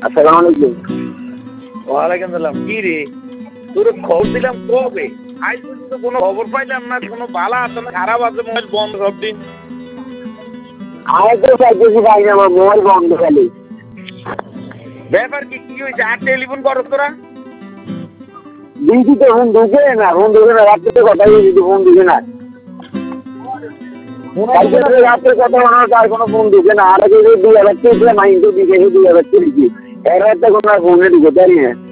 আসসালামু আলাইকুম। ওয়ালাইকুম সালাম। কি রে, তোর খবর দিলাম কবে, আজ পর্যন্ত কোনো খবর পাইলাম না। কোনো ভালো আছে না খারাপ আছে? মোবাইল বন্ধ সব দিন। আমি তো চাইতেছি ভাই আমার মোবাইল বন্ধ খালি। ব্যাপার কি, কি হয়েছে? আর টেলিফোন করো তোরা? দিদি তো ফোন ঢুকে না, রাত্রে কথা বলছি, ফোন ঢুকে না। রাত্রে কথা বলার তার কোনো ফোন ঢুকে না। আর আগে 2023 মাইন্ড দিকে 2023 এর একটা কোনো ফোনে ঢুকে জানি না।